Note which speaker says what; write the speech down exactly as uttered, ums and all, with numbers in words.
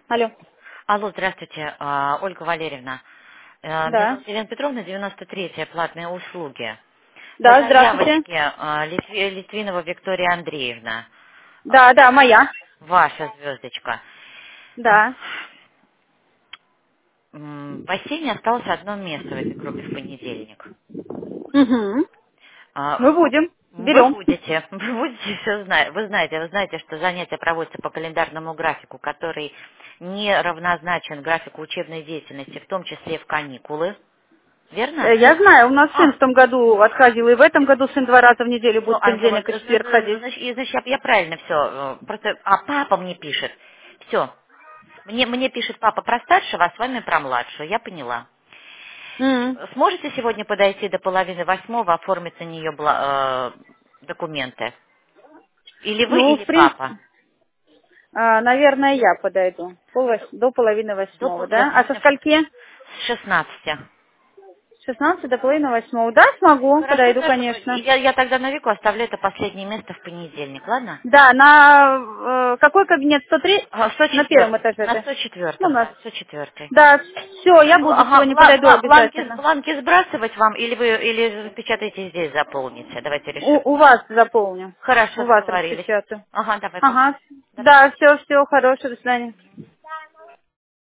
Speaker 1: Алло.
Speaker 2: Алло, здравствуйте, а, Ольга Валерьевна. Э, Меня
Speaker 1: Да.
Speaker 2: зовут Елена Петровна, девяносто третья, платные услуги. По
Speaker 1: Да, здравствуйте.
Speaker 2: заявочке а, Литви- Литвинова Виктория Андреевна, а,
Speaker 1: Да, да, моя.
Speaker 2: ваша звездочка.
Speaker 1: Да.
Speaker 2: М, В бассейне осталось одно место в этой группе в понедельник.
Speaker 1: Угу.
Speaker 2: А,
Speaker 1: Мы будем.
Speaker 2: Вы
Speaker 1: Берем.
Speaker 2: будете, вы будете все знать. Вы знаете, вы знаете, что занятия проводятся по календарному графику, который не равнозначен графику учебной деятельности, в том числе и в каникулы.
Speaker 1: Э,
Speaker 2: Верно?
Speaker 1: Я знаю, у нас сын
Speaker 2: А,
Speaker 1: в том году отходил, и в этом году сын два раза в неделю
Speaker 2: Ну,
Speaker 1: будет в
Speaker 2: а, ну, вот,
Speaker 1: понедельник и
Speaker 2: з- з-
Speaker 1: четверг ходить.
Speaker 2: значит, и, значит, я, я правильно все. Просто, а папа мне пишет. Все. Мне, мне пишет папа про старшего, а с вами про младшую. Я поняла.
Speaker 1: М.
Speaker 2: Сможете сегодня подойти до половины восьмого, оформить на нее бла- э, документы? Или вы,
Speaker 1: Ну, в
Speaker 2: или папа?
Speaker 1: принципе, а, наверное, я подойду. Пол вось- До половины
Speaker 2: До,
Speaker 1: восьмого,
Speaker 2: пол- до
Speaker 1: да? А со
Speaker 2: половины
Speaker 1: скольки?
Speaker 2: с шестнадцати.
Speaker 1: С шестнадцати до половины восьмого. Да, смогу,
Speaker 2: Хорошо,
Speaker 1: подойду,
Speaker 2: хорошо.
Speaker 1: конечно.
Speaker 2: Я, я тогда на Вику оставлю это последнее место в понедельник, ладно?
Speaker 1: Да, на э, какой кабинет? сто три?
Speaker 2: А, сто
Speaker 1: На первом
Speaker 2: четвёртый.
Speaker 1: этаже
Speaker 2: На
Speaker 1: ты?
Speaker 2: сто
Speaker 1: Ну,
Speaker 2: четвёртом,
Speaker 1: на...
Speaker 2: да, сто четвёртый.
Speaker 1: Да, все, я
Speaker 2: Бл-
Speaker 1: буду
Speaker 2: Ага,
Speaker 1: сегодня,
Speaker 2: бла-
Speaker 1: подойду
Speaker 2: бла- бланки,
Speaker 1: обязательно.
Speaker 2: бланки сбрасывать вам или вы или распечатаете здесь, заполните. Давайте решим.
Speaker 1: У, у вас заполню.
Speaker 2: Хорошо,
Speaker 1: У вас
Speaker 2: договорились.
Speaker 1: распечатаю.
Speaker 2: Ага, давай, пока.
Speaker 1: Ага.
Speaker 2: До
Speaker 1: Да,
Speaker 2: свидания.
Speaker 1: все, все, хорошего, до свидания.